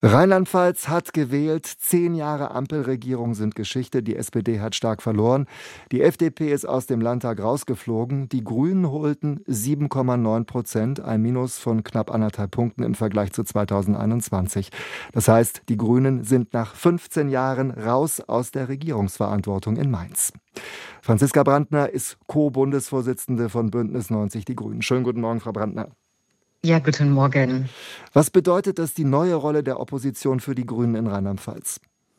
Rheinland-Pfalz hat gewählt. 10 Jahre Ampelregierung sind Geschichte. Die SPD hat stark verloren. Die FDP ist aus dem Landtag rausgeflogen. Die Grünen holten 7,9%, ein Minus von knapp 1,5 Punkten im Vergleich zu 2021. Das heißt, die Grünen sind nach 15 Jahren raus aus der Regierungsverantwortung in Mainz. Franziska Brandner ist Co-Bundesvorsitzende von Bündnis 90 Die Grünen. Schönen guten Morgen, Frau Brandner. Ja, guten Morgen. Was bedeutet das, die neue Rolle der Opposition für die Grünen in Rheinland-Pfalz?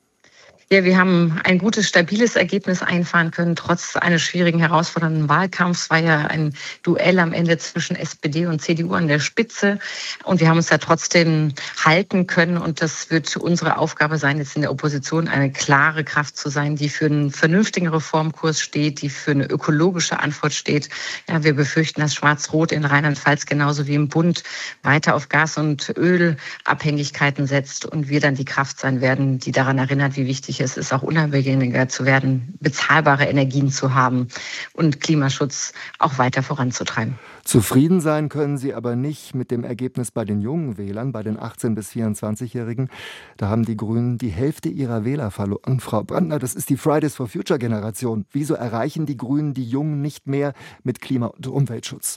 Ja, wir haben ein gutes, stabiles Ergebnis einfahren können, trotz eines schwierigen, herausfordernden Wahlkampfs. Es war ja ein Duell am Ende zwischen SPD und CDU an der Spitze. Und wir haben uns da trotzdem halten können. Und das wird unsere Aufgabe sein, jetzt in der Opposition eine klare Kraft zu sein, die für einen vernünftigen Reformkurs steht, die für eine ökologische Antwort steht. Ja, wir befürchten, dass Schwarz-Rot in Rheinland-Pfalz genauso wie im Bund weiter auf Gas- und Ölabhängigkeiten setzt. Und wir dann die Kraft sein werden, die daran erinnert, wie wichtig es ist, auch unabhängiger zu werden, bezahlbare Energien zu haben und Klimaschutz auch weiter voranzutreiben. Zufrieden sein können Sie aber nicht mit dem Ergebnis bei den jungen Wählern, bei den 18- bis 24-Jährigen. Da haben die Grünen die Hälfte ihrer Wähler verloren. Frau Brandner, das ist die Fridays for Future Generation. Wieso erreichen die Grünen die Jungen nicht mehr mit Klima- und Umweltschutz?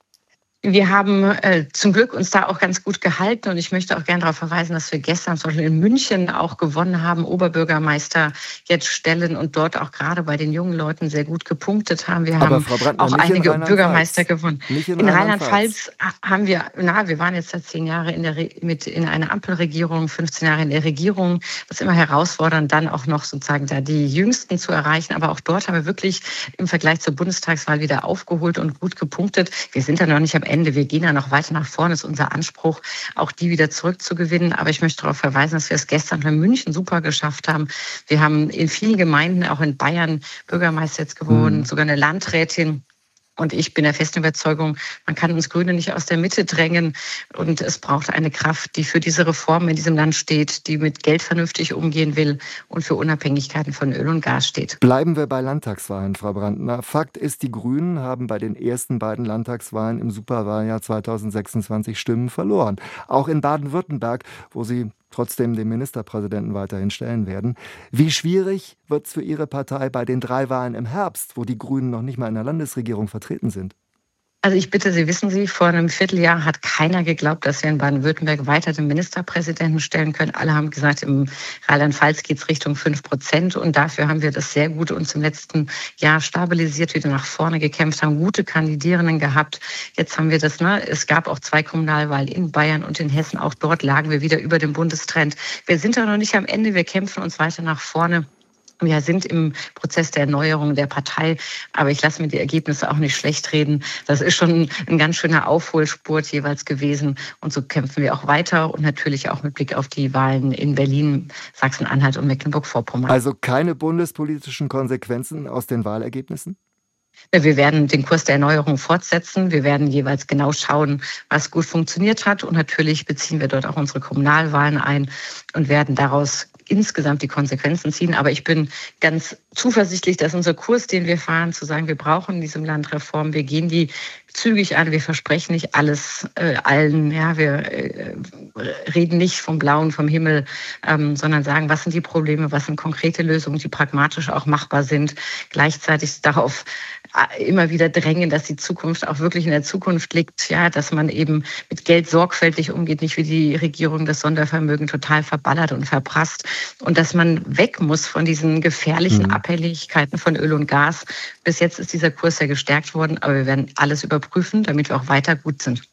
Wir haben zum Glück uns da auch ganz gut gehalten und ich möchte auch gerne darauf verweisen, dass wir gestern zum Beispiel in München auch gewonnen haben, Oberbürgermeister jetzt stellen und dort auch gerade bei den jungen Leuten sehr gut gepunktet haben. Wir haben Frau Brandner, auch einige Bürgermeister gewonnen. Nicht in Rheinland-Pfalz haben wir, wir waren jetzt seit 10 Jahren in einer Ampelregierung, 15 Jahre in der Regierung, was immer herausfordernd, dann auch noch sozusagen da die Jüngsten zu erreichen. Aber auch dort haben wir wirklich im Vergleich zur Bundestagswahl wieder aufgeholt und gut gepunktet. Wir sind da noch nicht am Ende. Wir gehen ja noch weiter nach vorne, ist unser Anspruch, auch die wieder zurückzugewinnen. Aber ich möchte darauf verweisen, dass wir es gestern in München super geschafft haben. Wir haben in vielen Gemeinden, auch in Bayern, Bürgermeister jetzt geworden, sogar eine Landrätin. Und ich bin der festen Überzeugung, man kann uns Grüne nicht aus der Mitte drängen. Und es braucht eine Kraft, die für diese Reformen in diesem Land steht, die mit Geld vernünftig umgehen will und für Unabhängigkeiten von Öl und Gas steht. Bleiben wir bei Landtagswahlen, Frau Brandner. Fakt ist, die Grünen haben bei den ersten beiden Landtagswahlen im Superwahljahr 2026 Stimmen verloren. Auch in Baden-Württemberg, wo sie trotzdem den Ministerpräsidenten weiterhin stellen werden. Wie schwierig wird es für Ihre Partei bei den 3 Wahlen im Herbst, wo die Grünen noch nicht mal in der Landesregierung vertreten sind? Also ich bitte Sie, wissen Sie, vor einem Vierteljahr hat keiner geglaubt, dass wir in Baden-Württemberg weiter den Ministerpräsidenten stellen können. Alle haben gesagt, im Rheinland-Pfalz geht es Richtung 5%. Und dafür haben wir das sehr gut uns im letzten Jahr stabilisiert, wieder nach vorne gekämpft, haben gute Kandidierenden gehabt. Jetzt haben wir das, es gab auch 2 Kommunalwahlen in Bayern und in Hessen. Auch dort lagen wir wieder über dem Bundestrend. Wir sind da noch nicht am Ende, wir kämpfen uns weiter nach vorne. Wir sind im Prozess der Erneuerung der Partei, aber ich lasse mir die Ergebnisse auch nicht schlecht reden. Das ist schon ein ganz schöner Aufholspurt jeweils gewesen. Und so kämpfen wir auch weiter und natürlich auch mit Blick auf die Wahlen in Berlin, Sachsen-Anhalt und Mecklenburg-Vorpommern. Also keine bundespolitischen Konsequenzen aus den Wahlergebnissen? Wir werden den Kurs der Erneuerung fortsetzen. Wir werden jeweils genau schauen, was gut funktioniert hat. Und natürlich beziehen wir dort auch unsere Kommunalwahlen ein und werden daraus insgesamt die Konsequenzen ziehen. Aber ich bin ganz zuversichtlich, dass unser Kurs, den wir fahren, zu sagen, wir brauchen in diesem Land Reformen, wir gehen die zügig an, wir versprechen nicht alles allen, wir reden nicht vom Blauen, vom Himmel, sondern sagen, was sind die Probleme, was sind konkrete Lösungen, die pragmatisch auch machbar sind. Gleichzeitig darauf immer wieder drängen, dass die Zukunft auch wirklich in der Zukunft liegt, dass man eben mit Geld sorgfältig umgeht, nicht wie die Regierung das Sondervermögen total verballert und verprasst und dass man weg muss von diesen gefährlichen Abhängigkeiten von Öl und Gas. Bis jetzt ist dieser Kurs ja gestärkt worden, aber wir werden alles überprüfen, damit wir auch weiter gut sind.